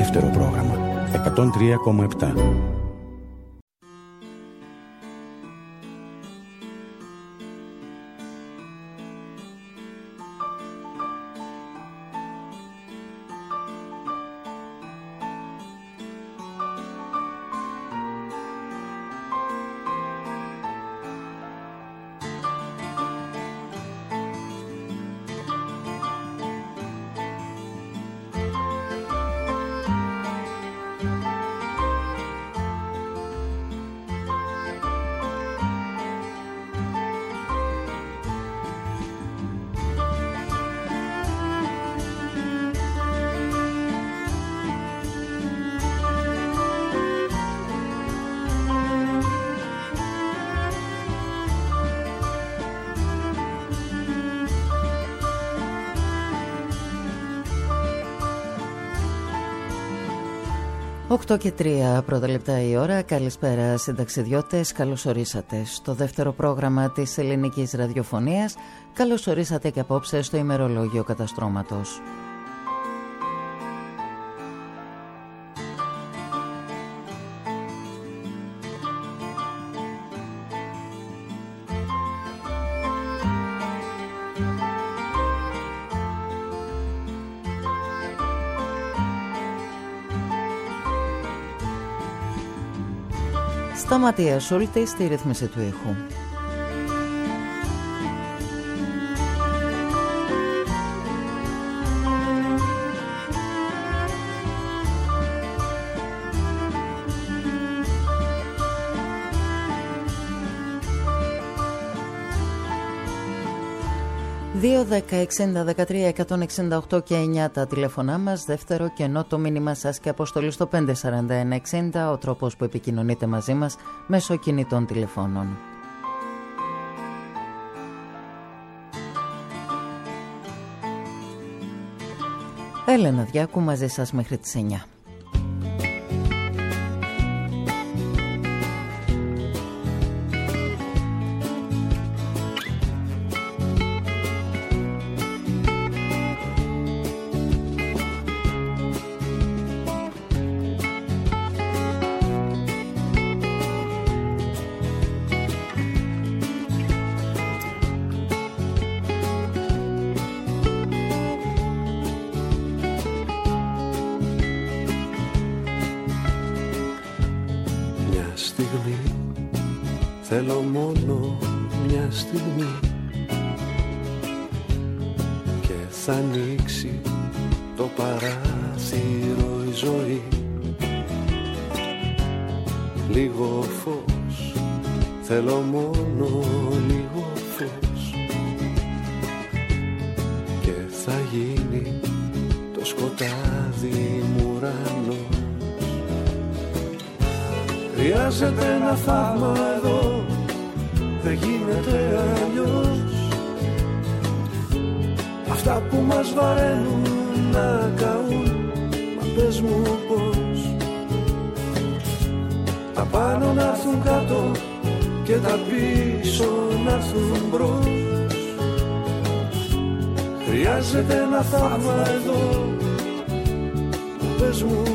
δεύτερο πρόγραμμα 103,7. Οκτώ και 3 πρώτα λεπτά η ώρα. Καλησπέρα συνταξιδιώτες, καλώς ορίσατε στο δεύτερο πρόγραμμα της ελληνικής ραδιοφωνίας. Καλώς ορίσατε και απόψε στο ημερολόγιο καταστρώματος. Σταματία Σούλτη στη ρύθμιση του ήχου. Δύο 10-60-13-168 και 9 τα τηλέφωνά μας. Δεύτερο κενό το μήνυμα σας και αποστολή στο 541-60, ο τρόπος που επικοινωνείτε μαζί μας μέσω κινητών τηλεφώνων. Έλενα Διάκου μαζί σας μέχρι τις 9. Θέλω μόνο μια στιγμή και θα ανοίξει το παράθυρο η ζωή. Λίγο φως, θέλω μόνο λίγο φως και θα γίνει το σκοτάδι μου ουρανός. Χρειάζεται ένα θαύμα εδώ, δεν γίνεται αλλιώς. Αυτά που μας βαραίνουν να καούν, μα πες μου πώς. Τα πάνω να έρθουν κάτω και τα πίσω να έρθουν μπρος. Χρειάζεται ένα θαύμα εδώ, πες μου.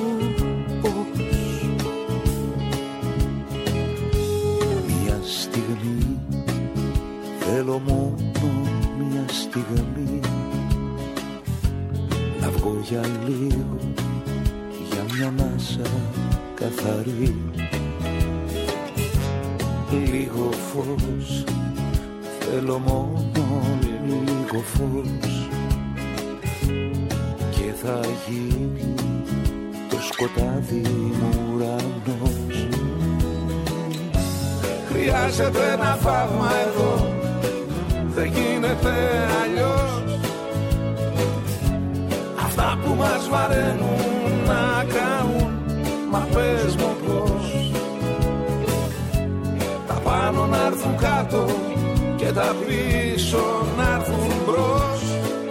Θέλω μόνο μια στιγμή να βγω για λίγο, για μια ανάσα καθαρή. Λίγο φως, θέλω μόνο λίγο φως και θα γίνει το σκοτάδι μου ουρανός. Χρειάζεται ένα θαύμα εδώ, δεν γίνεται αλλιώς. Αυτά που μας βαραίνουν να καούν, μα πες μου πώς. Τα πάνω να έρθουν κάτω και τα πίσω να έρθουν μπρος.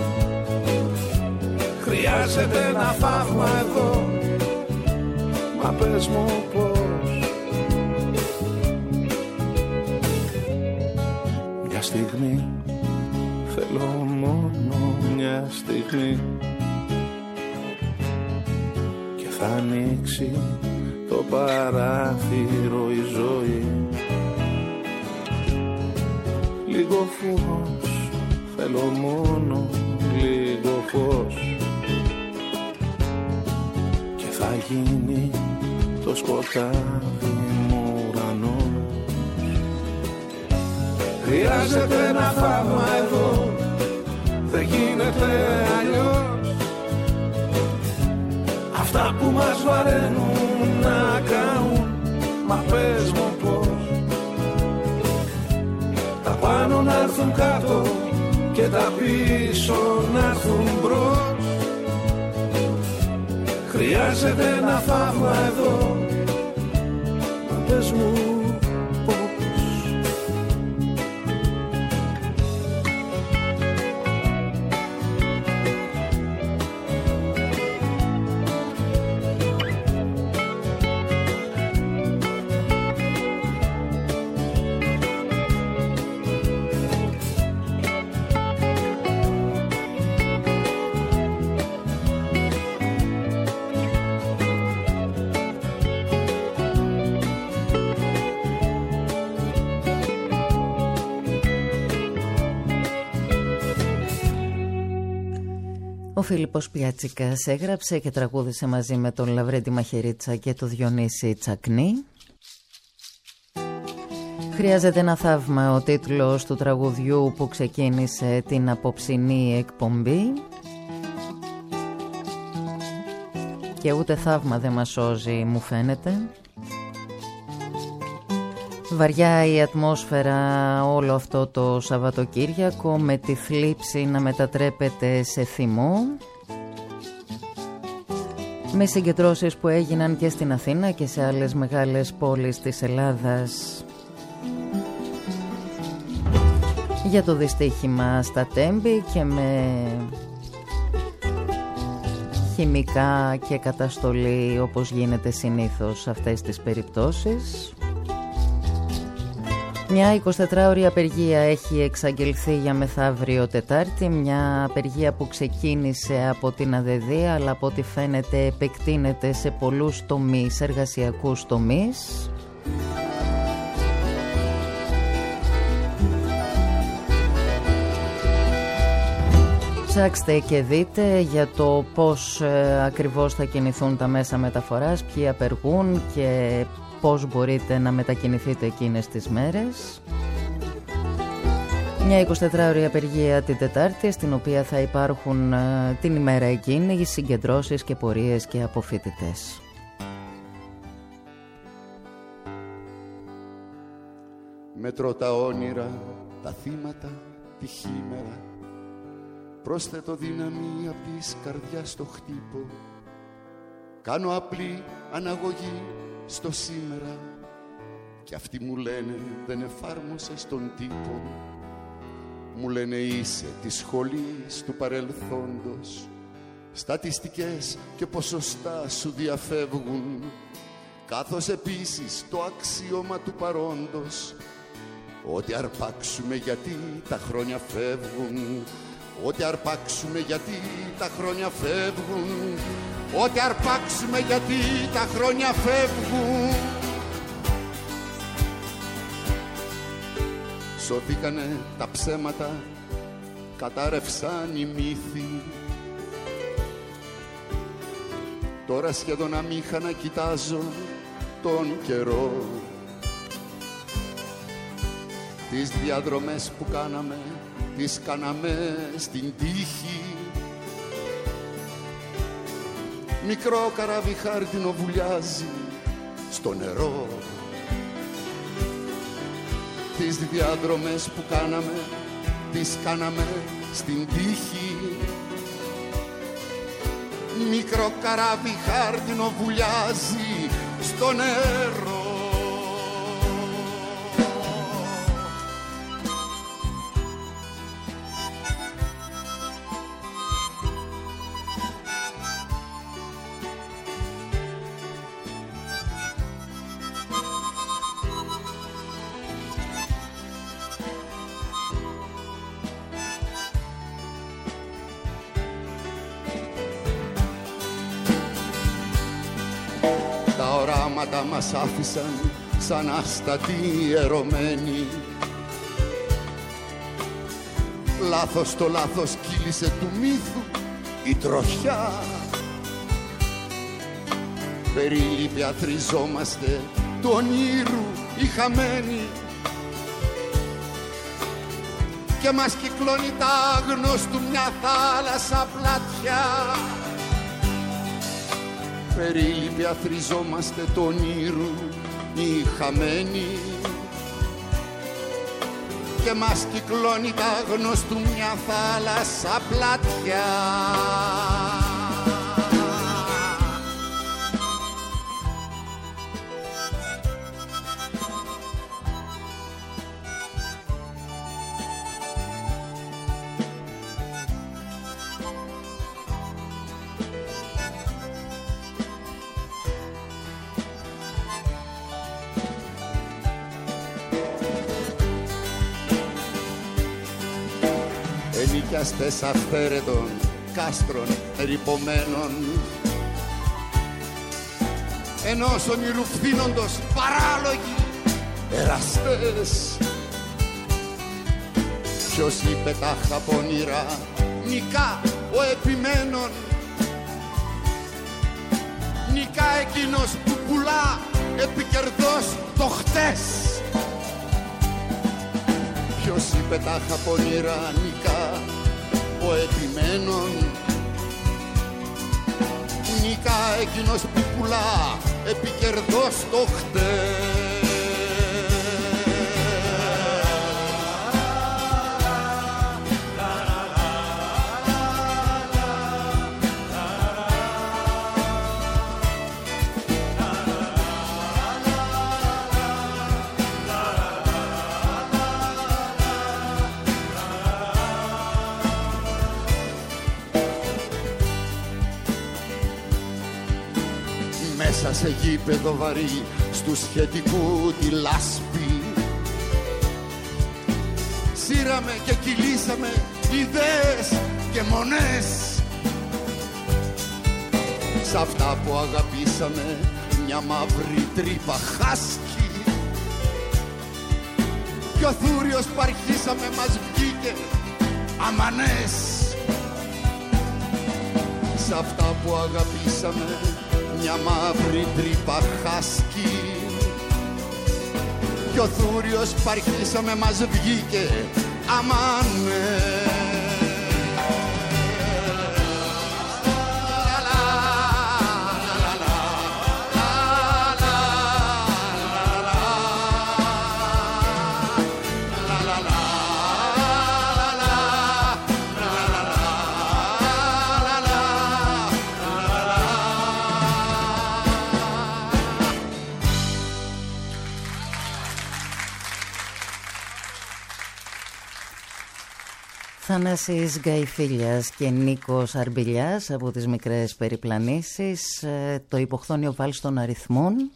Χρειάζεται ένα θαύμα εδώ, μα πες μου πώς. Μια στιγμή, θέλω μόνο μια στιγμή και θα ανοίξει το παράθυρο η ζωή. Λίγο φως, θέλω μόνο λίγο φως και θα γίνει το σκοτάδι μου ουρανός. Χρειάζεται ένα θαύμα εδώ, δεν γίνεται αλλιώς. Αυτά που μας βαραίνουν να καούν, μα πες μου πώς. Τα πάνω να έρθουν κάτω και τα πίσω να έρθουν μπρος. Χρειάζεται ένα θαύμα εδώ, μα πες μου πώς. Ο Φίλιππος Πιάτσικας έγραψε και τραγούδισε μαζί με τον Λαβρέντη Μαχαιρίτσα και τον Διονύση Τσακνή. Χρειάζεται ένα θαύμα, ο τίτλος του τραγουδιού που ξεκίνησε την απόψινή εκπομπή. Και ούτε θαύμα δεν μας σώζει, μου φαίνεται. Βαριά η ατμόσφαιρα όλο αυτό το Σαββατοκύριακο, με τη θλίψη να μετατρέπεται σε θυμό, με συγκεντρώσεις που έγιναν και στην Αθήνα και σε άλλες μεγάλες πόλεις της Ελλάδας για το δυστύχημα στα Τέμπη, και με χημικά και καταστολή όπως γίνεται συνήθως σε αυτές τις περιπτώσεις. Μια 24ωρη απεργία έχει εξαγγελθεί για μεθαύριο Τετάρτη, μια απεργία που ξεκίνησε από την ΑΔΔ, αλλά από ό,τι φαίνεται επεκτείνεται σε πολλούς τομείς, εργασιακούς τομείς. Ψάξτε και δείτε για το πώς ακριβώς θα κινηθούν τα μέσα μεταφοράς, ποιοι απεργούν και πώς μπορείτε να μετακινηθείτε εκείνες τις μέρες. Μια 24ωρη απεργία την Τετάρτη, στην οποία θα υπάρχουν την ημέρα εκείνη συγκεντρώσεις και πορείες και από φοιτητές. Μετρώ τα όνειρα, τα θύματα, τη χήμερα. Πρόσθετο δύναμη απ' της καρδιάς στο χτύπο. Κάνω απλή αναγωγή στο σήμερα, κι αυτοί μου λένε δεν εφάρμοσες τον τύπο. Μου λένε είσαι της σχολής του παρελθόντος, στατιστικές και ποσοστά σου διαφεύγουν, καθώς επίσης το αξίωμα του παρόντος. Ό,τι αρπάξουμε γιατί τα χρόνια φεύγουν, ό,τι αρπάξουμε γιατί τα χρόνια φεύγουν, ό,τι αρπάξουμε γιατί τα χρόνια φεύγουν. Σωθήκανε τα ψέματα, κατάρρευσαν οι μύθοι. Τώρα σχεδόν αμήχανα κοιτάζω τον καιρό. Τις διαδρομές που κάναμε, τις κάναμε στην τύχη. Μικρό καράβι χάρτινο βουλιάζει στο νερό. Τις διαδρομές που κάναμε, τις κάναμε στην τύχη. Μικρό καράβι χάρτινο βουλιάζει στο νερό. γράμματα μας άφησαν σαν άστατοι ερωμένοι. Λάθος το λάθος κύλησε του μύθου η τροχιά. Περίληπη αθροιζόμαστε του ονείρου οι χαμένοι και μας κυκλώνει τ' άγνωστου μια θάλασσα πλατιά. Περίληπη αθροιζόμαστε του ονείρου οι χαμένοι και μας κυκλώνει τ' άγνωστου μια θάλασσα πλατιά. Ενοικιαστές αυθαίρετων κάστρων ερειπωμένων ενός ονειρού φθήνοντος παράλογοι εραστές. Ποιος είπε τα χαπονήρα νικά ο επιμένων, νικά εκείνος που πουλά επικερδώς το χτες. Ποιος είπε τα χαπονήρα νικά ο επιμένων, νικά εκείνος που πουλά επικερδώς το χτες. Μέσα σε γήπεδο βαρύ στου σχετικού τη λάσπη σύραμε και κυλήσαμε ιδέες και μονές. Σ' αυτά που αγαπήσαμε μια μαύρη τρύπα χάσκι κι ο θούριος που αρχίσαμε μας βγήκε αμανές. Σ' αυτά που αγαπήσαμε μια μαύρη τρύπα χάσκι κι ο θούριος που αρχίσαμε μας βγήκε αμανές. Θανάσης Γκαϊφίλιας και Νίκος Αρμπιλιάς από τις μικρές περιπλανήσεις, το υποχθόνιο βάλς των αριθμών.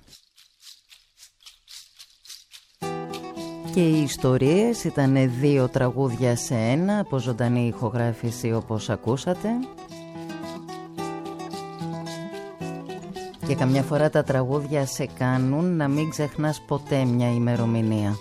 Και οι ιστορίες ήταν 2 τραγούδια σε ένα, από ζωντανή ηχογράφηση όπως ακούσατε. Και καμιά φορά τα τραγούδια σε κάνουν να μην ξεχνάς ποτέ μια ημερομηνία.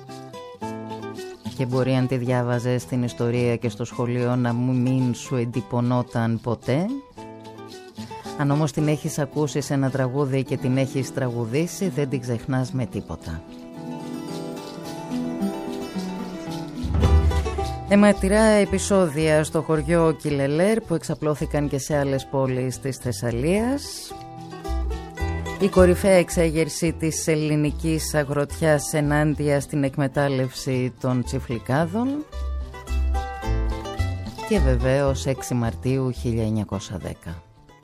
Και μπορεί αν τη διάβαζες στην ιστορία και στο σχολείο να μην σου εντυπωνόταν ποτέ. Αν όμως την έχεις ακούσει σε ένα τραγούδι και την έχεις τραγουδήσει, δεν την ξεχνάς με τίποτα. Αιματηρά επεισόδια στο χωριό Κιλελέρ που εξαπλώθηκαν και σε άλλες πόλεις της Θεσσαλίας. Η κορυφαία εξέγερση της ελληνικής αγροτιάς ενάντια στην εκμετάλλευση των τσιφλικάδων. Και βεβαίως 6 Μαρτίου 1910.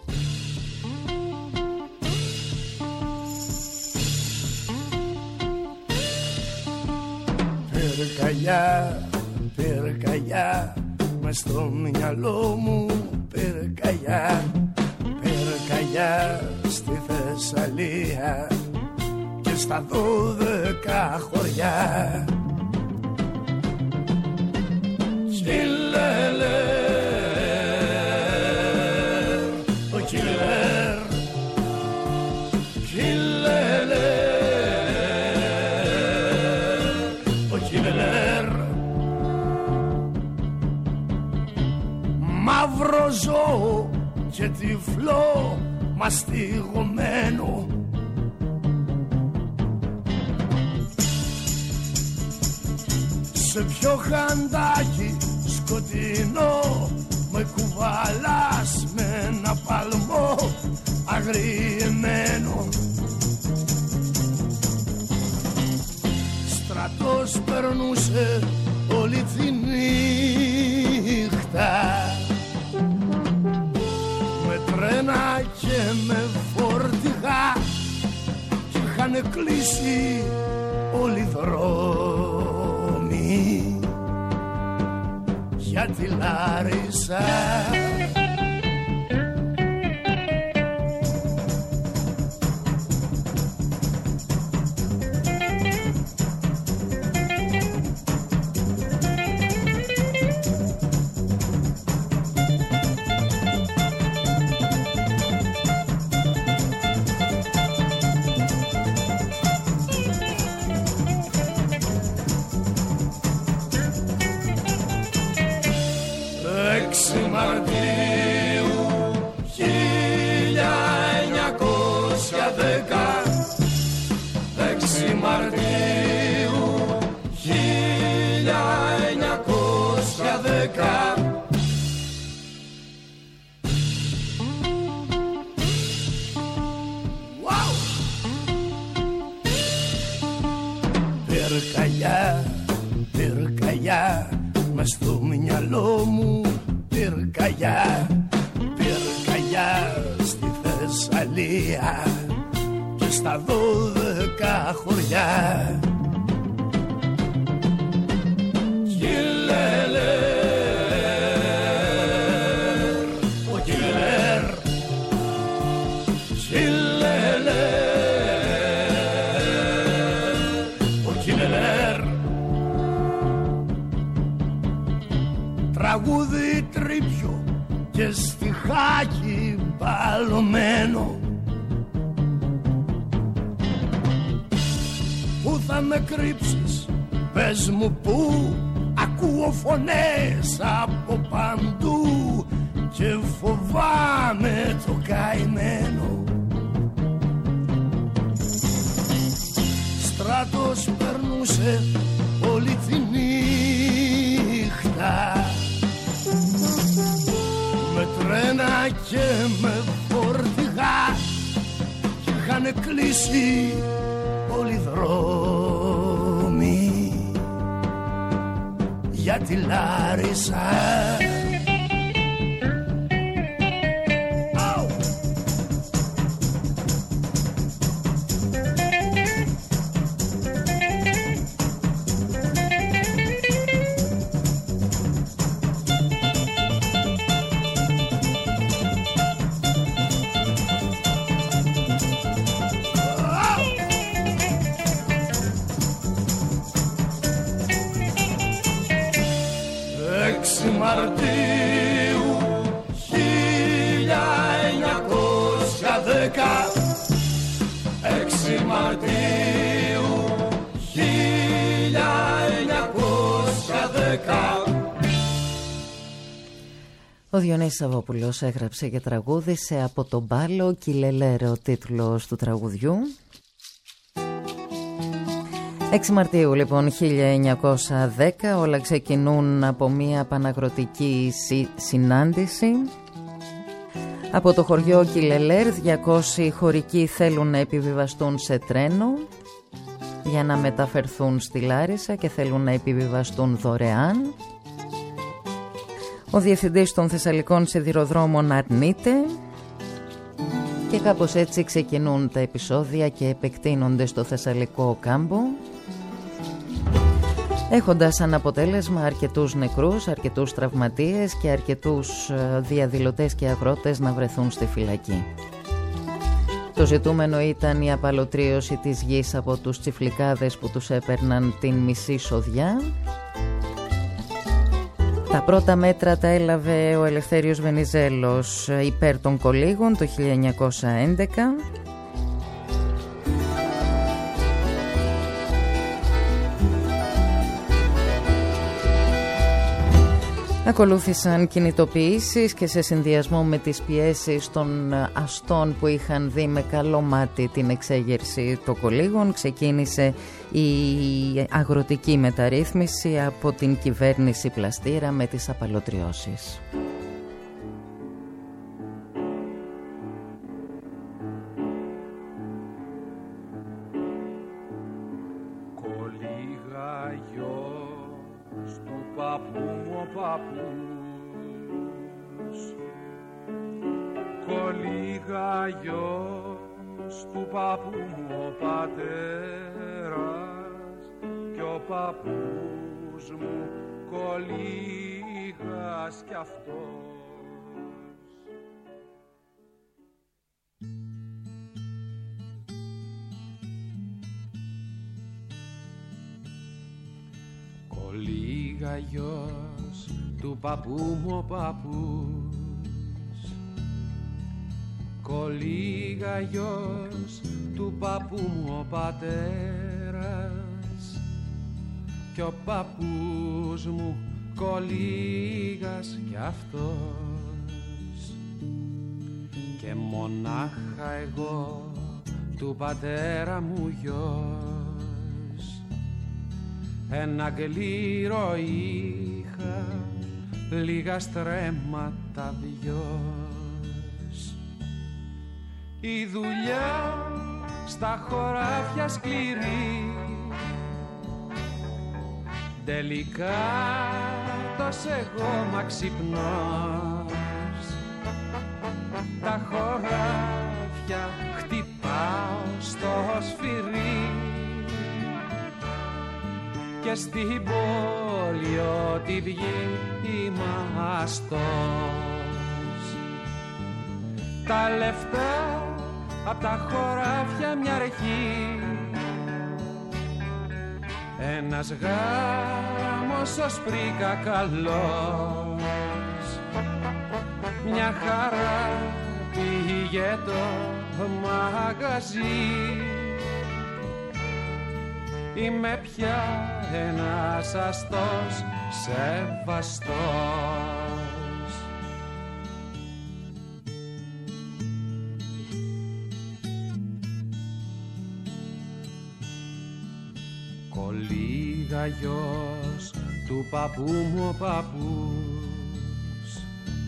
Πυρκαγιά, μες στο μυαλό μου πυρκαγιά. Πυρκαγιά στη Θεσσαλία και στα 12 χωριά. Κιλελέρ, ο Κιλελέρ, Κιλελέρ. σταυροζώο και τυφλό μαστιγωμένο. Σε ποιο χαντάκι σκοτεινό με κουβαλάς με ένα παλμό αγριεμένο. Στρατός περνούσε όλη τη νύχτα με τρένα και με φορτηγά κι είχαν κλείσει όλοι οι δρόμοι για τη Λάρισα. Μαρτίου 1910, 6 Μαρτίου 1910. Wow! Πυρκαγιά, πυρκαγιά μες στο μυαλό μου. Πυρκαγιά, πυρκαγιά στη Θεσσαλία και στα 12 χωριά. Κιλελέρ, ο κιλελέρ, κιλελέρ, ο κιλελέρ. Τραγούδι τρίπιο και στιχάκι μπαλωμένο. Πού θα με κρύψεις, πες μου πού, ακούω φωνές από παντού και φοβάμαι το καημένο. Στράτος περνούσε όλη τη νύχτα με τρένα και με φορτηγά κι είχαν κλείσει όλοι οι δρόμοι για τη Λάρισα. Μαρτίου 1910, 6 Μαρτίου 1910. Ο Διονύσης Σαββόπουλος έγραψε και τραγούδισε από τον Πάλο, Κιλελέρ ο τίτλος του τραγουδιού. 6 Μαρτίου λοιπόν 1910, όλα ξεκινούν από μια παναγροτική συνάντηση. Από το χωριό Κιλελέρ 200 χωρικοί θέλουν να επιβιβαστούν σε τρένο για να μεταφερθούν στη Λάρισα και θέλουν να επιβιβαστούν δωρεάν. Ο διευθυντής των Θεσσαλικών Σιδηροδρόμων αρνείται και κάπως έτσι ξεκινούν τα επεισόδια και επεκτείνονται στο Θεσσαλικό κάμπο, έχοντας σαν αποτέλεσμα αρκετούς νεκρούς, αρκετούς τραυματίες και αρκετούς διαδηλωτές και αγρότες να βρεθούν στη φυλακή. Το ζητούμενο ήταν η απαλωτρίωση της γης από τους τσιφλικάδες που τους έπαιρναν την μισή σοδιά. Τα πρώτα μέτρα τα έλαβε ο Ελευθέριος Βενιζέλος υπέρ των κολύγων το 1911. Ακολούθησαν κινητοποιήσεις και σε συνδυασμό με τις πιέσεις των αστών που είχαν δει με καλό μάτι την εξέγερση των κολύγων, ξεκίνησε η αγροτική μεταρρύθμιση από την κυβέρνηση Πλαστήρα με τις απαλωτριώσεις. Κολύγαγιος του παππού μου ο πατέρας κι ο παππούς μου κολύγας κι αυτός. Κολύγαγιος του παππού μου ο παππούς, κολύγαγιος του παππού μου ο πατέρας κι ο παππούς μου κολύγας κι αυτός. Και μονάχα εγώ του πατέρα μου γιος ένα γλύρο είχα, λίγα στρέμματα βιός. Η δουλειά στα χωράφια σκληρή, τελικά τόσο εγώ μα ξυπνός. Τα χωράφια χτυπάω στο σφυρί και στην πόλη ό,τι βγει ημαστός. Τα λεφτά απ' τα χωράφια μια αρχή, ένας γάμος ως πρίκα καλός, μια χαρά πήγε το μαγαζί. Είμαι πια ένας αστός σεβαστός. Κολύγαγιος του παππού μου ο παππούς,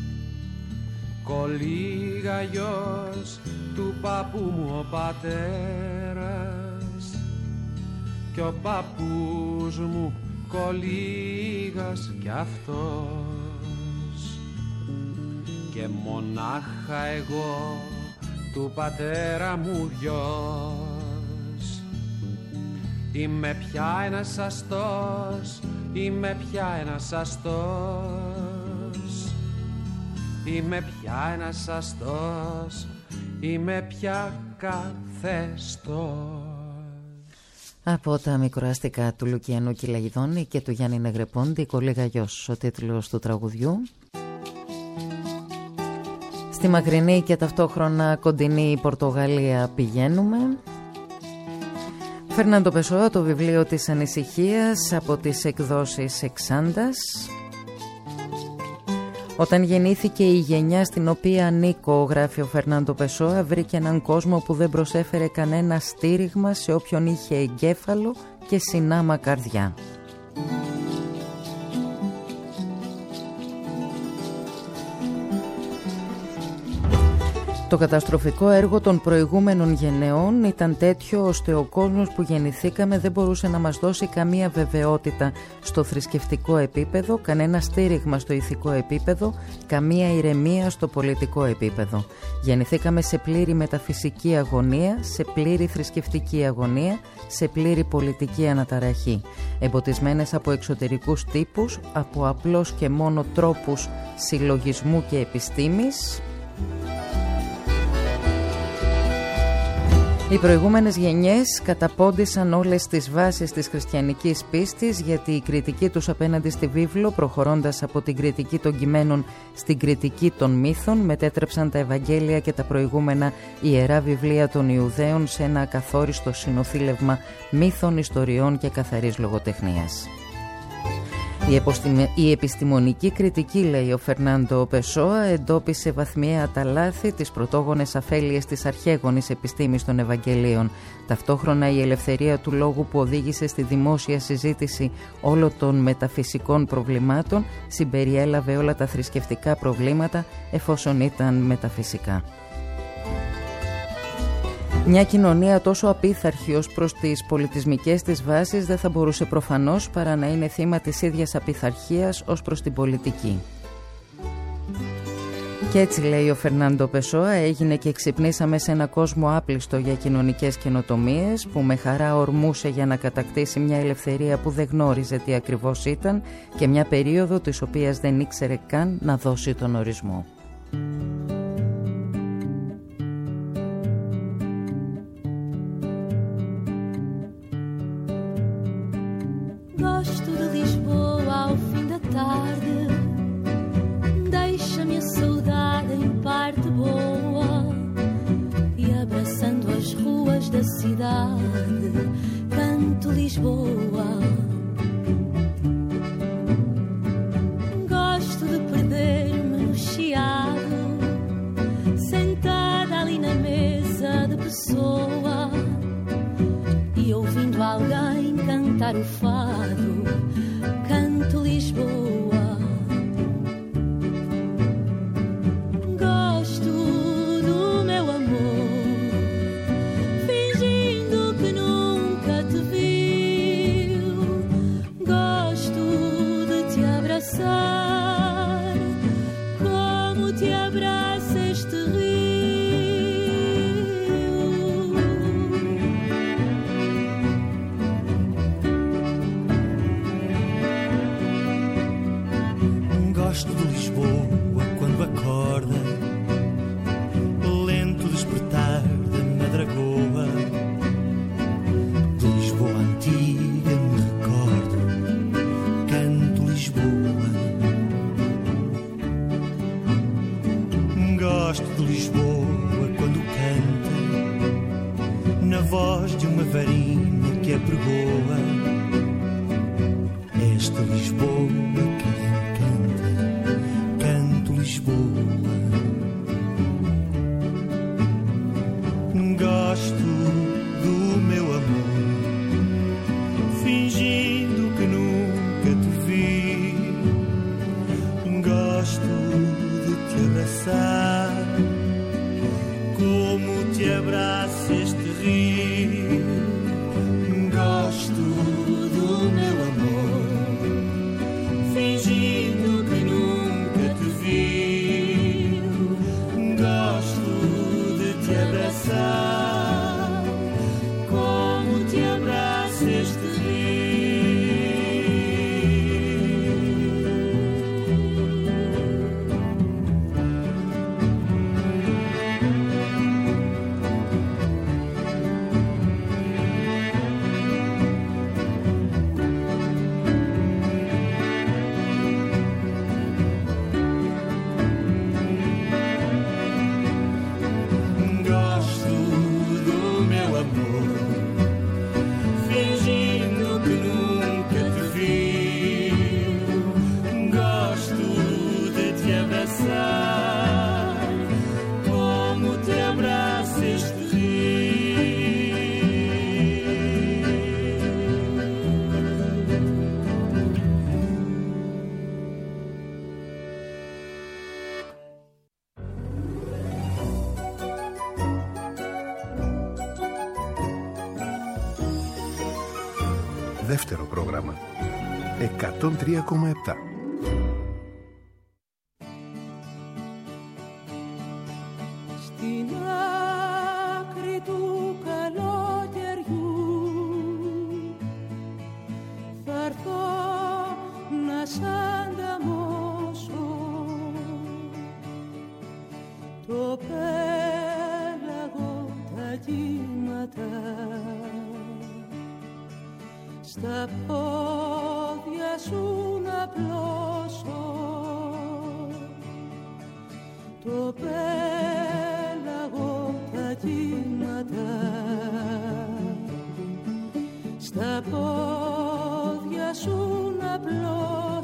κολύγαγιος του παππού μου ο πατέρας κι ο παππούς μου κολύγας κι αυτός. Και μονάχα εγώ του πατέρα μου γιος είμαι πια ένας αστός, είμαι πια ένας αστός, είμαι πια ένας αστός, είμαι πια καθεστός. Από τα μικροαστικά του Λουκιανού Κυλαγιδόνη και του Γιάννη Νεγρεπόντη, «Κολύγαγιος» ο τίτλος του τραγουδιού. Στη μακρινή και ταυτόχρονα κοντινή Πορτογαλία πηγαίνουμε. Φερνάντο Πεσόα, το βιβλίο της ανησυχίας από τις εκδόσεις Εξάντας. Όταν γεννήθηκε η γενιά στην οποία ανήκω, γράφει ο Φερνάντο Πεσόα, βρήκε έναν κόσμο που δεν προσέφερε κανένα στήριγμα σε όποιον είχε εγκέφαλο και συνάμα καρδιά. Το καταστροφικό έργο των προηγούμενων γενεών ήταν τέτοιο ώστε ο κόσμος που γεννηθήκαμε δεν μπορούσε να μας δώσει καμία βεβαιότητα στο θρησκευτικό επίπεδο, κανένα στήριγμα στο ηθικό επίπεδο, καμία ηρεμία στο πολιτικό επίπεδο. Γεννηθήκαμε σε πλήρη μεταφυσική αγωνία, σε πλήρη θρησκευτική αγωνία, σε πλήρη πολιτική αναταραχή. Εμποτισμένες από εξωτερικούς τύπους, από απλώς και μόνο τρόπους συλλογισμού και επιστήμης. Οι προηγούμενες γενιές καταπώντησαν όλες τις βάσεις της χριστιανικής πίστης, γιατί η κριτική τους απέναντι στη βίβλο, προχωρώντας από την κριτική των κειμένων στην κριτική των μύθων, μετέτρεψαν τα Ευαγγέλια και τα προηγούμενα ιερά βιβλία των Ιουδαίων σε ένα ακαθόριστο συνοθήλευμα μύθων, ιστοριών και καθαρής λογοτεχνίας. Η επιστημονική κριτική, λέει ο Φερνάντο Πεσόα, εντόπισε βαθμιαία τα λάθη, τις πρωτόγονες αφέλειες της αρχαίγονης επιστήμης των Ευαγγελίων. Ταυτόχρονα η ελευθερία του λόγου που οδήγησε στη δημόσια συζήτηση όλων των μεταφυσικών προβλημάτων συμπεριέλαβε όλα τα θρησκευτικά προβλήματα εφόσον ήταν μεταφυσικά. Μια κοινωνία τόσο απίθαρχη ως προς τις πολιτισμικές της βάσεις δεν θα μπορούσε προφανώς παρά να είναι θύμα της ίδιας απιθαρχίας ως προς την πολιτική. Και έτσι, λέει ο Φερνάντο Πεσόα, έγινε και ξυπνήσαμε σε ένα κόσμο άπλιστο για κοινωνικές καινοτομίες που με χαρά ορμούσε για να κατακτήσει μια ελευθερία που δεν γνώριζε τι ακριβώς ήταν και μια περίοδο της οποίας δεν ήξερε καν να δώσει τον ορισμό. Gosto de Lisboa ao fim da tarde, deixa-me a saudade em parte boa, e abraçando as ruas da cidade, canto Lisboa. Gosto de perder-me no chiado, sentada ali na mesa de pessoa, e ouvindo alguém cantar o fado, canto Lisboa. Gosto do meu amor, fingindo que nunca te viu. Gosto de te abraçar, como te abraça este rio. Gosto de Lisboa quando acorda, lento despertar da madragoa. De Lisboa antiga me recordo, canto Lisboa. Gosto de Lisboa quando canta, na voz de uma varina que apregoa. Esta Lisboa que encanta, canto Lisboa. Gosto do meu amor, fingindo que nunca te vi. Gosto de te abraçar, como te abraça este rio. Gosto do meu amor, fingindo que nunca te vi. Gosto de te abraçar, como te abraça este rio. Gosto do meu amor, fingindo que nunca te vi. Gosto de te abraçar, como te abraça este Δεύτερο πρόγραμμα 103,7. Στην άκρη του καλοκαιριού θα έρθω να σ' ανταμώσω. Το πέλαγο τα κύματα στα πόδια σου να πλώσω. Το πέλαγο τα κύματα στα πόδια σου να πλώσω.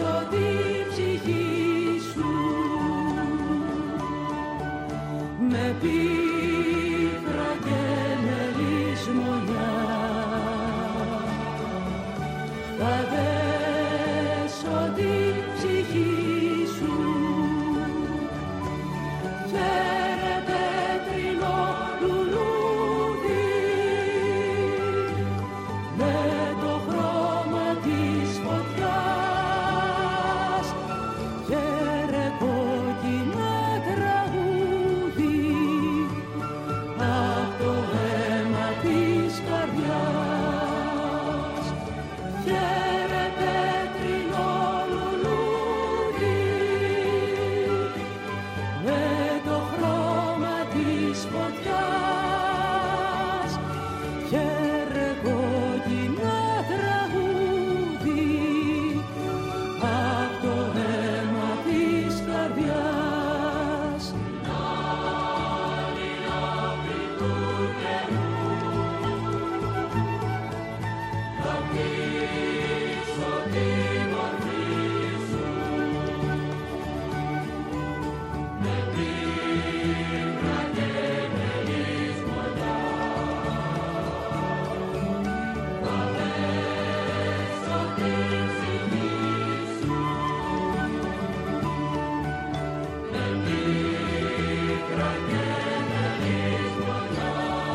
την ψυχή σου με πίκρα και με λησμονιά. Θα δέσω την ψυχή σου φέρε πέτρινο λουλούδι με το χρώμα της φωτιάς φέρε κόκκινα τραγούδι απ' το αίμα της καρδιάς. Φέρε πέτρινο λουλούδι με το χρώμα της φωτιάς φέρε κόκκινα τραγούδι απ' το αίμα της καρδιάς. Άλλη άκρη του καιρού θα πείσω τη μορφή σου με πίκρα και με λησμονιά. Θα δέσω την ψυχή σου με πίκρα και με λησμονιά.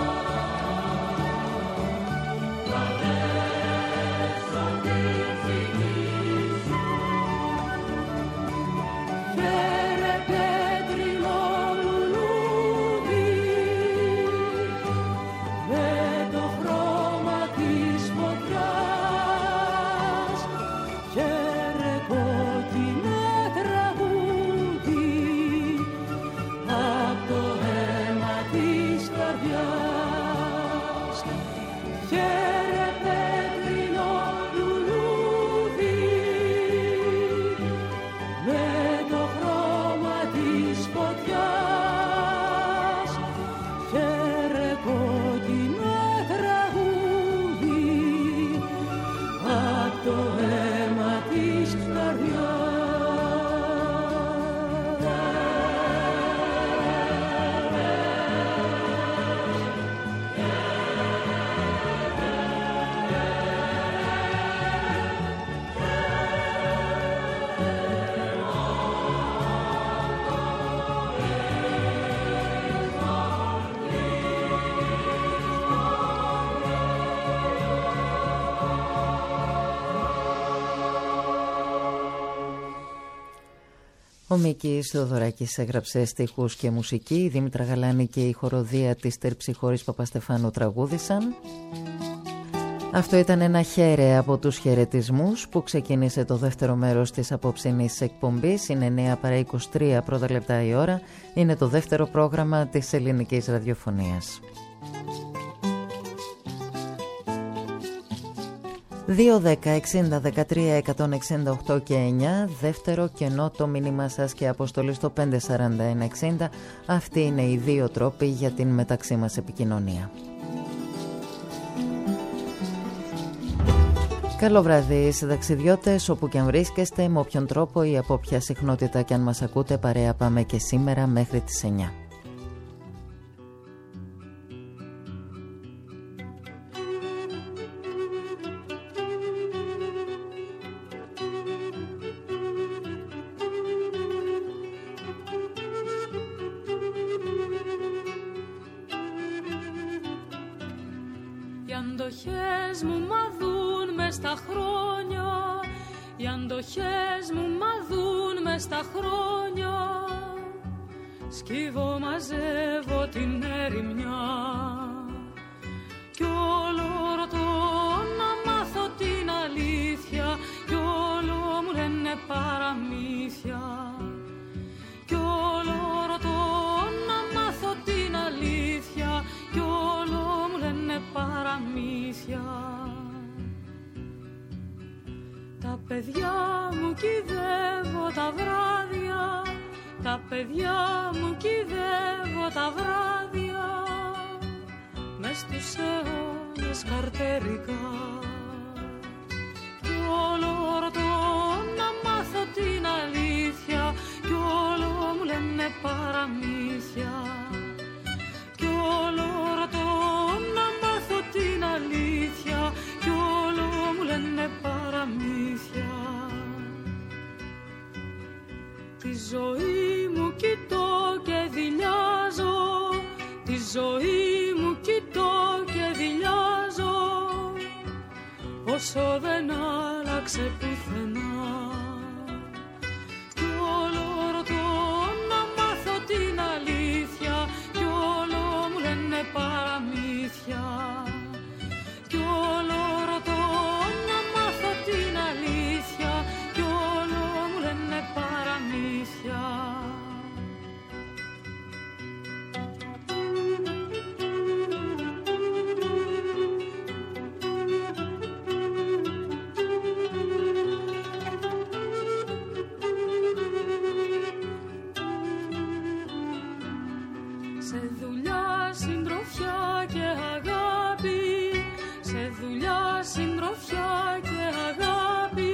Θα δέσω την ψυχή σου φέρε πέτρινο λουλούδι με το χρώμα της φωτιάς φέρε κόκκινα τραγούδι απ' το αίμα της καρδιάς. Φέρε πέτρινο λουλούδι με το χρώμα της φωτιάς φέρε κόκκινα τραγούδι απ' το αίμα της καρδιάς. Ο Μίκης Θεοδωράκης έγραψε στίχους και μουσική, η Δήμητρα Γαλάνη και η χοροδία της Τερψιχώρης Παπαστεφάνου τραγούδησαν. Αυτό ήταν ένα χαίρε από τους χαιρετισμούς που ξεκίνησε το δεύτερο μέρος της απόψινής εκπομπής. Είναι 9 παρά 23 πρώτα λεπτά η ώρα. Είναι το δεύτερο πρόγραμμα της ελληνικής ραδιοφωνίας. 2-10-60-13-168 και 9. Δεύτερο κενό το μήνυμα σας και αποστολή στο 541-60. Αυτοί είναι οι δύο τρόποι για την μεταξύ μας επικοινωνία. Καλό βράδυ συνταξιδιώτες, όπου και αν βρίσκεστε, με όποιον τρόπο ή από όποια συχνότητα και αν μας ακούτε, παρέα πάμε και σήμερα μέχρι τις 9. Οι αντοχές μου μαδούν μες στα χρόνια, οι αντοχές μου μαδούν μες στα χρόνια. Σκύβω, μαζεύω την ερημιά κι όλο ρωτώ να μάθω την αλήθεια κι όλο μου λένε παραμύθια κι όλο ρωτώ να μάθω την αλήθεια κι όλο μου λένε παραμύθια. Τα παιδιά μου κυδεύω τα βράδια, τα παιδιά μου κυδεύω τα βράδια μες στους αιώνες καρτερικά κι όλο ρωτώ να μάθω Τη ζωή μου κοιτώ και δειλιάζω, τη ζωή μου κοιτώ και δειλιάζω, όσο δεν άλλαξε πουθενά. Κι όλο ρωτώ να μάθω την αλήθεια, κι όλο μου λένε παραμύθια. Κι όλο ρωτώ να μάθω την αλήθεια, κι όλο μου λένε παραμύθια. Σε δουλειά, συντροφιά και αγάπη, σε δουλειά, συντροφιά και αγάπη,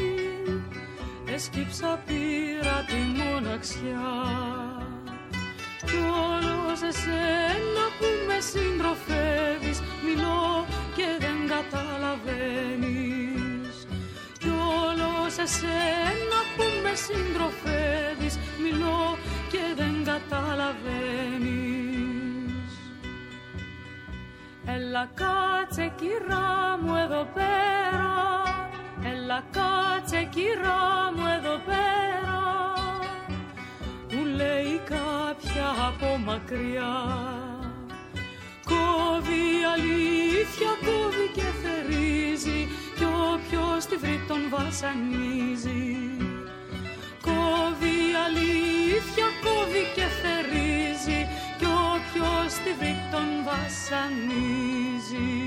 έσκυψα πήρα τη μοναξιά. Κι όλο σε σένα που με συντροφεύεις, μιλώ και δεν καταλαβαίνεις. Κι όλο σε σένα που με συντροφεύεις, μιλώ και δεν καταλαβαίνεις. Έλα κάτσε κυρά μου εδώ πέρα, έλα κάτσε κυρά μου εδώ πέρα, μου λέει κάποια από μακριά. Κόβει αλήθεια, κόβει και θερίζει, κι όποιος τη βρει τον βασανίζει. Κόβει αλήθεια, κόβει και θερίζει, κι όποιος τη βρει τον βασανίζει.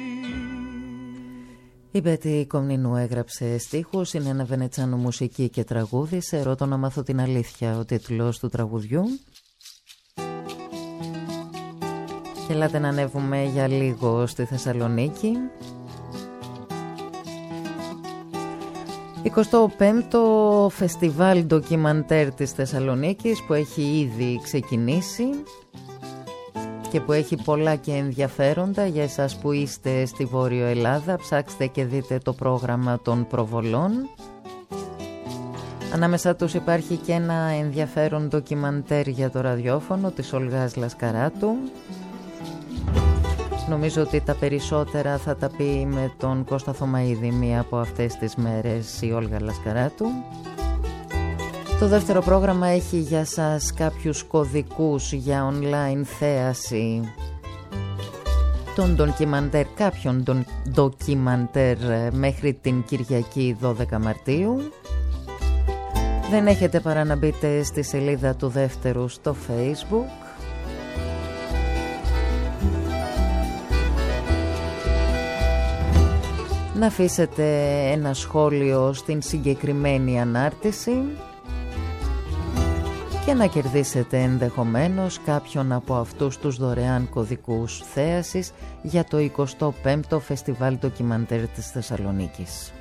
Η Μπέτη Κομνηνού έγραψε στίχους, είναι ένα Βενετσάνο μουσική και τραγούδι. Σε ρωτώ να μάθω την αλήθεια, ο τίτλος του τραγουδιού. Και ελάτε να ανέβουμε για λίγο στη Θεσσαλονίκη. 25ο Φεστιβάλ Ντοκιμαντέρ της Θεσσαλονίκης, που έχει ήδη ξεκινήσει και που έχει πολλά και ενδιαφέροντα για εσάς που είστε στη Βόρειο Ελλάδα. Ψάξτε και δείτε το πρόγραμμα των προβολών. Ανάμεσα τους υπάρχει και ένα ενδιαφέρον ντοκιμαντέρ για το ραδιόφωνο της Όλγας Λασκαράτου. Νομίζω ότι τα περισσότερα θα τα πει με τον Κώστα Θωμαίδη μία από αυτές τις μέρες η Όλγα Λασκαράτου. Το δεύτερο πρόγραμμα έχει για σας κάποιους κωδικούς για online θέαση των ντοκιμαντέρ, κάποιων ντοκιμαντέρ μέχρι την Κυριακή 12 Μαρτίου. Δεν έχετε παρά να μπείτε στη σελίδα του δεύτερου στο Facebook. Να αφήσετε ένα σχόλιο στην συγκεκριμένη ανάρτηση και να κερδίσετε ενδεχομένως κάποιον από αυτούς τους δωρεάν κωδικούς θέασης για το 25ο Φεστιβάλ Ντοκιμαντέρ της Θεσσαλονίκης.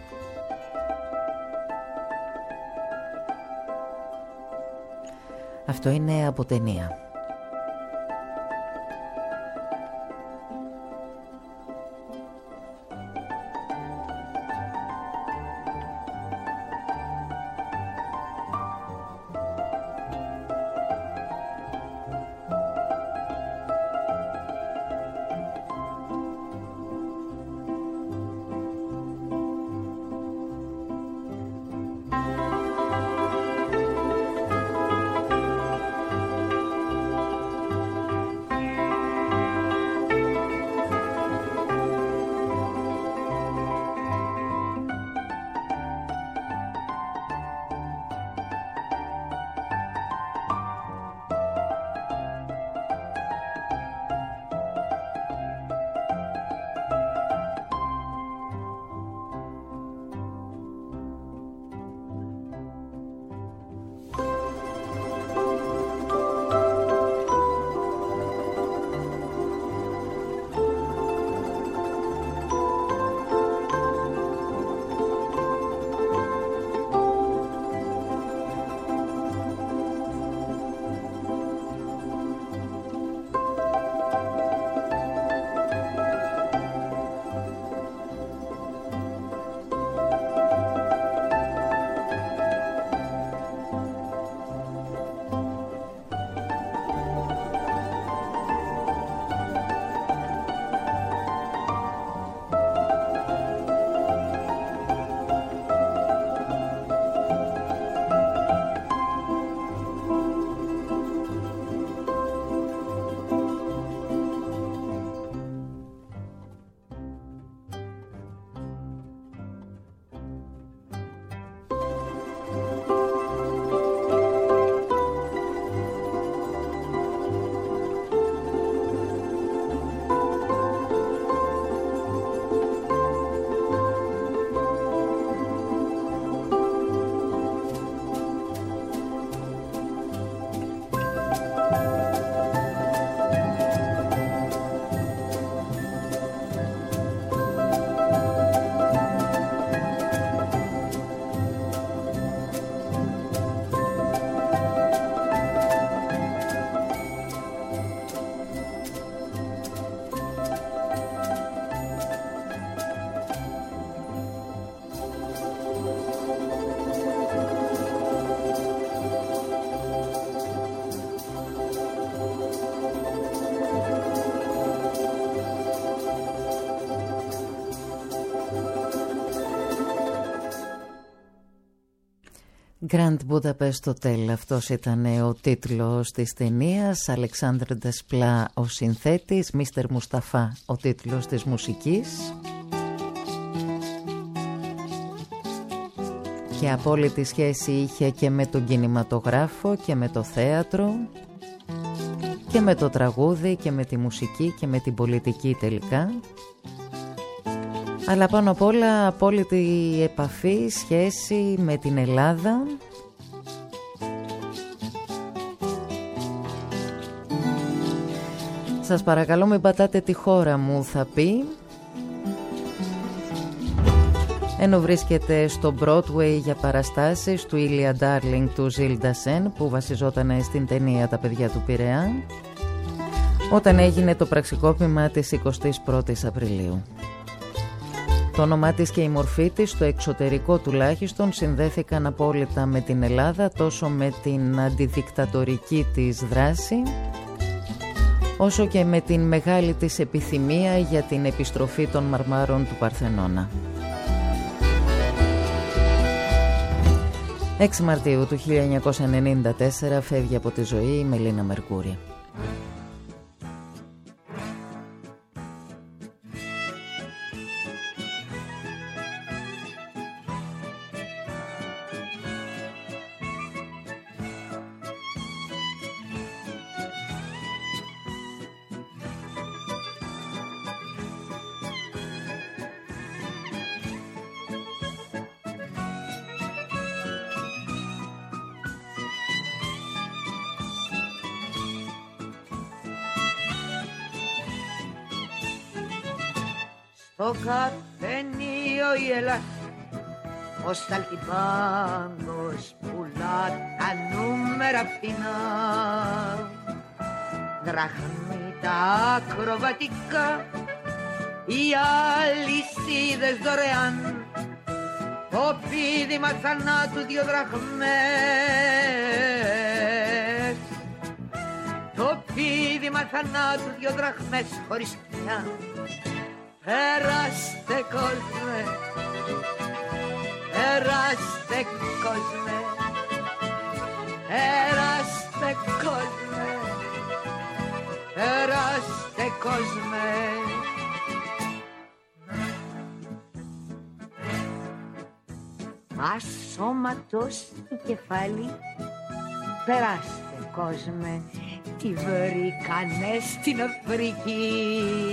Αυτό είναι από ταινία. Grand Budapest Hotel, αυτός ήταν ο τίτλος της ταινίας. Αλεξάνδρ Ντεσπλά ο συνθέτης, Μίστερ Μουσταφά ο τίτλος της μουσικής. Και απόλυτη σχέση είχε και με τον κινηματογράφο και με το θέατρο και με το τραγούδι και με τη μουσική και με την πολιτική τελικά. Αλλά πάνω απ' όλα απόλυτη επαφή, σχέση με την Ελλάδα. Σας παρακαλώ μην πατάτε τη χώρα μου, θα πει, ενώ βρίσκεται στο Broadway για παραστάσεις του Ήλια Ντάρλινγκ του Ζιλ Ντασέν, που βασιζόταν στην ταινία «Τα παιδιά του Πειραιά», όταν έγινε το πραξικόπημα της 21ης Απριλίου. Το όνομά της και η μορφή της, στο εξωτερικό τουλάχιστον, συνδέθηκαν απόλυτα με την Ελλάδα, τόσο με την αντιδικτατορική της δράση, όσο και με την μεγάλη της επιθυμία για την επιστροφή των μαρμάρων του Παρθενώνα. 6 Μαρτίου του 1994 φεύγει από τη ζωή η Μελίνα Μερκούρη. Στο καφενείο η Ελλάς, ο Σταλτιπάγκος πουλά τα νούμερα φθηνά. Δραχμή τα ακροβατικά, οι αλυσίδες δωρεάν. Το πήδημα θανάτου 2 δραχμές. Το πήδημα θανάτου 2 δραχμές χωρίς πια. Περάστε κόσμε, περάστε κόσμε, περάστε κόσμε, περάστε κόσμε. Ασώματος η κεφάλι, περάστε κόσμε, τι βρήκανε στην Αφρική.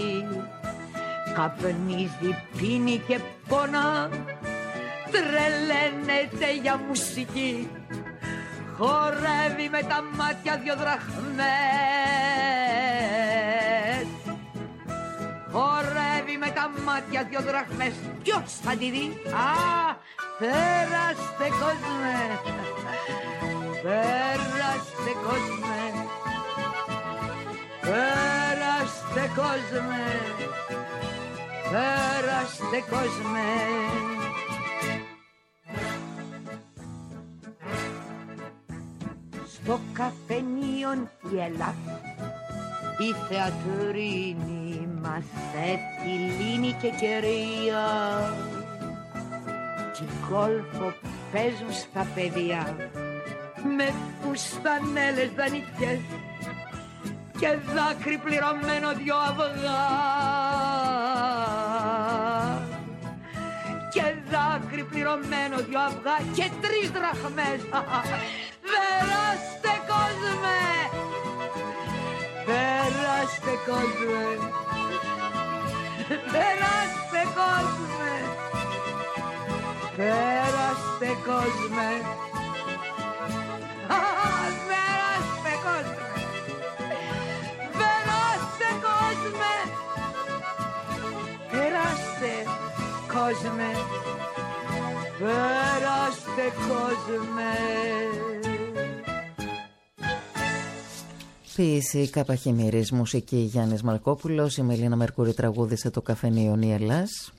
Καπνίζει, πίνει και πόνα, τρελαίνεται για μουσική. Χορεύει με τα μάτια 2 δραχμές. Χορεύει με τα μάτια 2 δραχμές. Ποιος θα τη δει? Α, περάστε κόσμε, περάστε κόσμε, περάστε κόσμε, περάστε κόσμε. Στο καφενείο η Ελλάς, η θεατρίνη μας επιλύνει και κερία. Τι γκόλφο παίζουν στα παιδιά με φουστανέλες δανεικές και δάκρυ πληρωμένο 2 αυγά. Και δάκρυ πληρωμένο 2 αυγά και 3 δραχμές. Περάστε κόσμε, περάστε κόσμε, περάστε κόσμε, περάστε κόσμε, περάστε κόσμε, περάστε κόσμε, περάστε κόσμε, περάστε κόσμε. Ποίηση Κάπα Χιμήρης, μουσική Γιάννης Μαρκόπουλος. Η Μελίνα Μερκούρη τραγούδισε το καφενείο η Ελλάς.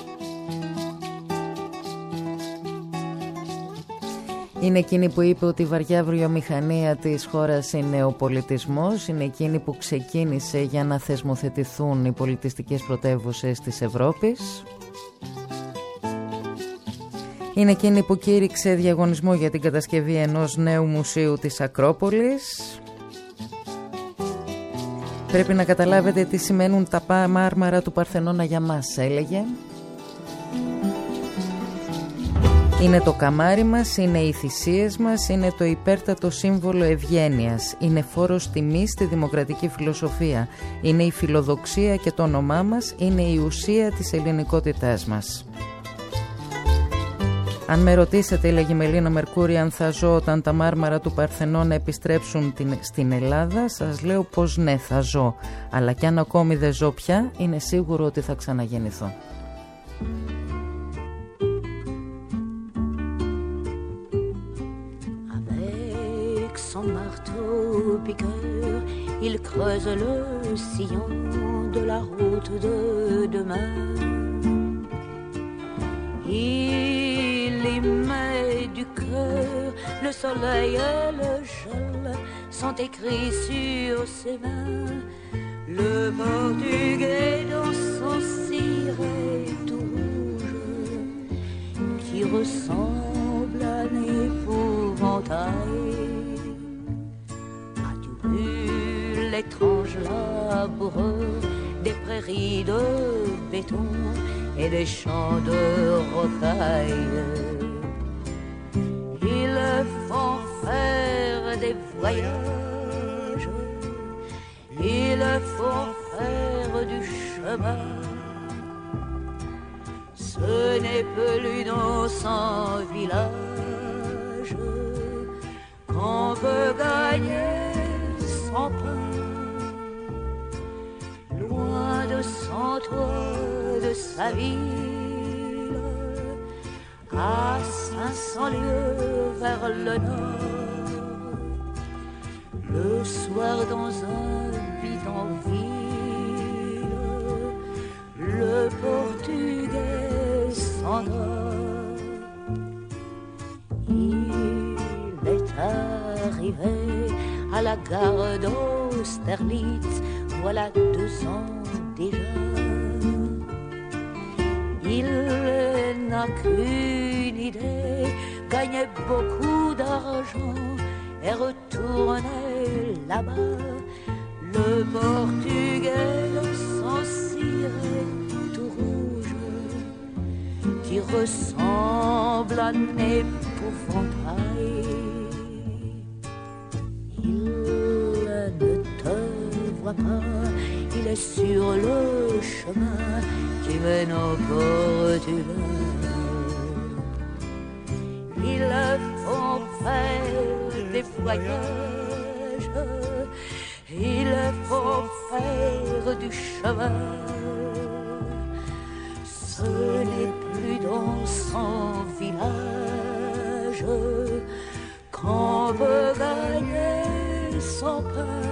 Είναι εκείνη που είπε ότι η βαριά βιομηχανία της χώρας είναι ο πολιτισμός. Είναι εκείνη που ξεκίνησε για να θεσμοθετηθούν οι πολιτιστικές πρωτεύουσες της Ευρώπης. Είναι εκείνη που κήρυξε διαγωνισμό για την κατασκευή ενός νέου μουσείου της Ακρόπολης. Πρέπει να καταλάβετε τι σημαίνουν τα μάρμαρα του Παρθενώνα για μας, έλεγε. Είναι το καμάρι μας, είναι οι θυσίες μας, είναι το υπέρτατο σύμβολο ευγένειας, είναι φόρος τιμής στη δημοκρατική φιλοσοφία, είναι η φιλοδοξία και το όνομά μας, είναι η ουσία της ελληνικότητάς μας. Αν με ρωτήσετε, έλεγε η Μελίνα Μερκούρη, αν θα ζω όταν τα μάρμαρα του Παρθενώνα επιστρέψουν στην Ελλάδα, σας λέω πως ναι, θα ζω. Αλλά κι αν ακόμη δεν ζω πια, είναι σίγουρο ότι θα ξαναγεννηθώ. Avec son marteau piqueur, il creuse le sillon de la route de demain. Il y met du cœur, le soleil et le gel sont écrits sur ses mains. Le portugais dans son ciré tout rouge qui ressemble à un épouvantail. As-tu vu l'étrange laboureur des prairies de béton et des champs de rocailles? Ils font faire des voyages, ils font faire du chemin. Ce n'est plus dans son village qu'on peut gagner son pain. Loin de son toit, de sa ville, à 500 lieues vers le nord, le soir dans un bidonville, le portugais s'endort. Il est arrivé à la gare d'Austerlitz, voilà 2 ans déjà. Il n'a qu'une idée, gagner beaucoup d'argent et retourner là-bas. Le portugais dans son ciré tout rouge qui ressemble à un épouvantail. Il ne te voit pas, il est sur le chemin qui mène au Portugal. Ils font faire des voyages, ils font faire du chemin. Ce n'est plus dans son village qu'on peut gagner son pain.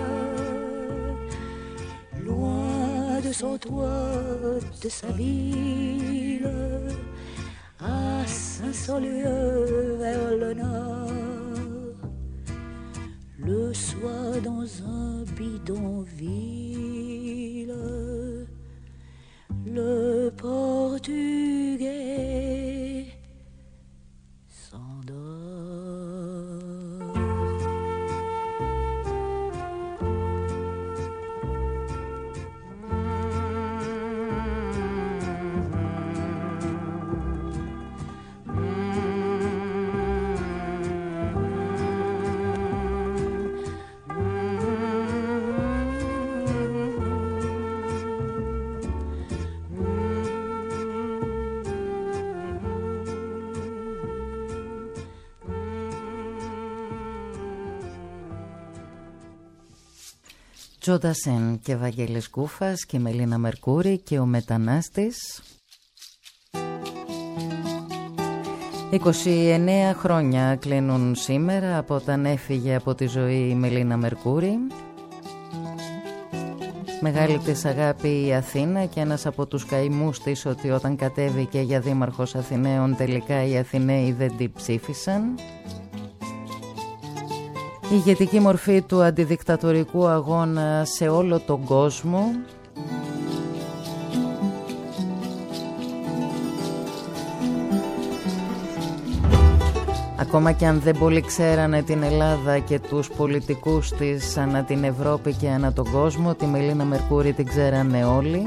Loin de son toit, de sa ville, à 500 lieues vers le nord, le soir dans un bidonville, le portugais s'endort. Τζο Ντασέν και Βαγγέλης Κούφας και Μελίνα Μερκούρη και ο μετανάστης. 29 χρόνια κλείνουν σήμερα από όταν έφυγε από τη ζωή η Μελίνα Μερκούρη. Μεγάλη της αγάπη η Αθήνα και ένας από τους καημούς της ότι όταν κατέβηκε για δήμαρχος Αθηναίων τελικά οι Αθηναίοι δεν την ψήφισαν. Η ηγετική μορφή του αντιδικτατορικού αγώνα σε όλο τον κόσμο. Ακόμα και αν δεν πολύ ξέρανε την Ελλάδα και τους πολιτικούς της ανά την Ευρώπη και ανά τον κόσμο, τη Μελίνα Μερκούρη την ξέρανε όλοι.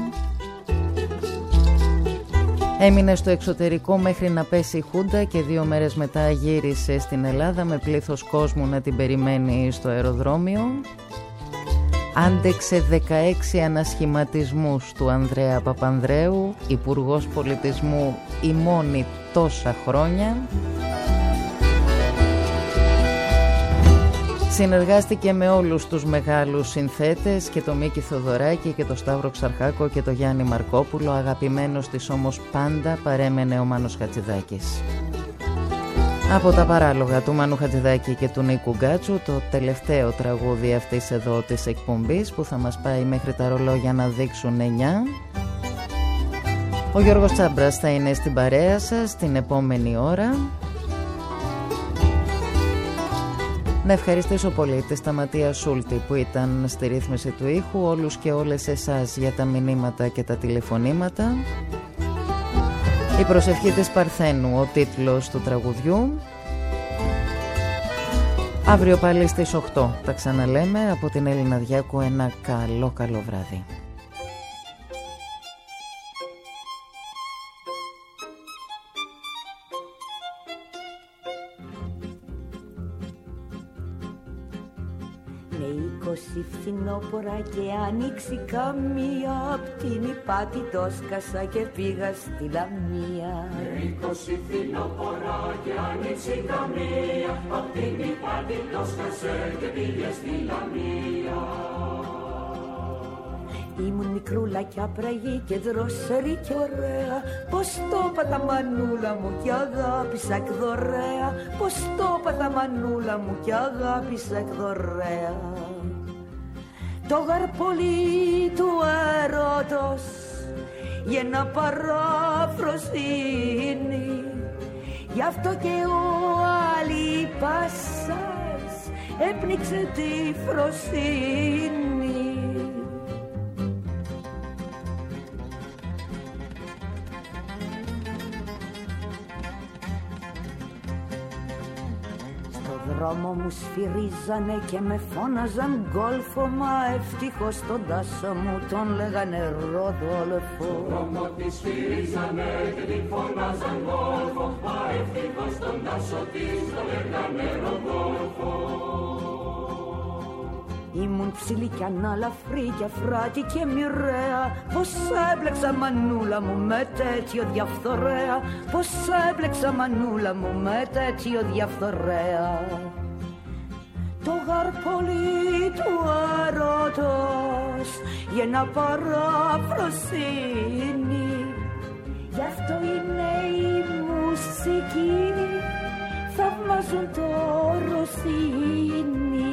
Έμεινε στο εξωτερικό μέχρι να πέσει η Χούντα και 2 μέρες μετά γύρισε στην Ελλάδα με πλήθος κόσμου να την περιμένει στο αεροδρόμιο. Άντεξε 16 ανασχηματισμούς του Ανδρέα Παπανδρέου, υπουργός πολιτισμού η μόνη τόσα χρόνια. Συνεργάστηκε με όλους τους μεγάλους συνθέτες και το Μίκη Θοδωράκη και το Σταύρο Ξαρχάκο και το Γιάννη Μαρκόπουλο. Αγαπημένος της όμως πάντα παρέμενε ο Μάνος Χατζηδάκης. Από τα παράλογα του Μάνου Χατζηδάκη και του Νίκου Γκάτσου, το τελευταίο τραγούδι αυτής εδώ της εκπομπής που θα μας πάει μέχρι τα ρολόγια να δείξουν 9. Ο Γιώργος Τσάμπρας θα είναι στην παρέα σας την επόμενη ώρα. Να ευχαριστήσω πολύ τη Σταματία Σούλτη που ήταν στη ρύθμιση του ήχου, όλους και όλες εσάς για τα μηνύματα και τα τηλεφωνήματα. Η προσευχή της Παρθένου, ο τίτλος του τραγουδιού. Αύριο πάλι στις 8 τα ξαναλέμε. Από την Έλληνα Διάκου ένα καλό βράδυ. Φθινόπορα και άνοιξη καμία, απ' την Υπάτη το σκάσα και πήγα στη Λαμία. 20 φθινόπορα και άνοιξη καμία, απ' την Υπάτη το σκάσε και πήγε στη Λαμία. Ήμουν μικρούλα κι άπραγη και δροσερή κι ωραία, πως το είπα τα μανούλα μου κι αγάπησα εκ δωρέα, πως το είπα τα μανούλα μου κι αγάπησα εκ δωρέα. Το γαρπολί του έρωτος γέννα παράφροσύνη, γι' αυτό και ο Αλίπασας έπνιξε τη φροσύνη. Δρόμο μου σφυρίζανε και με φώναζαν γκόλφο, μα ευτυχώς τον Τάσο μου τον λέγανε Ροδόλφο. Στο δρόμο της σφυρίζανε και την φώναζαν γκόλφο, μα ευτυχώς τον Τάσο της τον λέγανε Ροδόλφο. Ήμουν ψηλή κι ανάλαφρη κι αφράτη και μοιραία, πως έπλεξα μανούλα μου με τέτοιο διαφθορέα, πως έπλεξα μανούλα μου με τέτοιο διαφθορέα. Το γαρπολί του έρωτος γέννα παράφροσύνη, γι' αυτό οι νέοι μουσικοί θαυμάζουν το Ρωσίνι.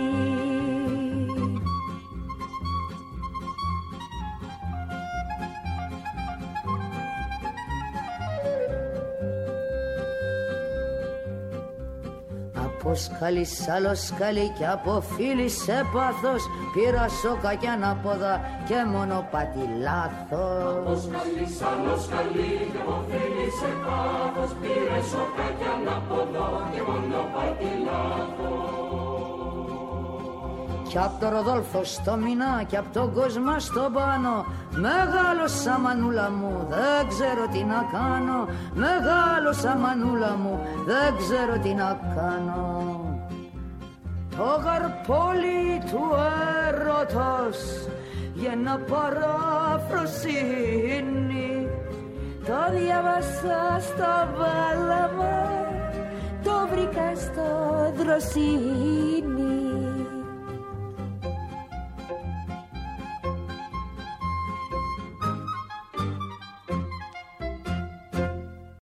Από σκάλι σ' άλλο σκάλι κι από φίλη σε πάθος, πήρα σόκα κι ανάποδα και μονοπάτι λάθος. Από σκάλι σ' άλλο σκάλι κι από φίλη σε πάθος, πήρε σόκα κι ανάποδα και μονοπάτι λάθος. Κι απ' το Ροδόλφο στο Μινά κι απ' τον Κοσμά στο πάνω, μεγάλωσα μανούλα μου, δεν ξέρω τι να κάνω. Μεγάλωσα μανούλα μου, δεν ξέρω τι να κάνω. Το γαρπόλι του έρωτος γέννα παράφροσύνη, το διάβασα στο Βάλαμα, το βρήκα στο Δροσίνι.